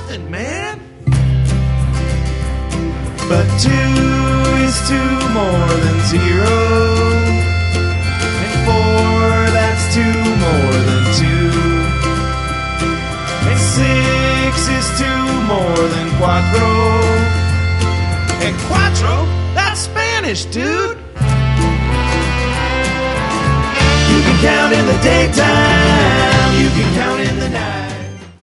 nothing, man. But 2 is 2 more than 0. And 4, that's 2 more than 2. And 6 is 2 more than cuatro. And cuatro, that's Spanish, dude. You can count in the daytime, you can count in the night.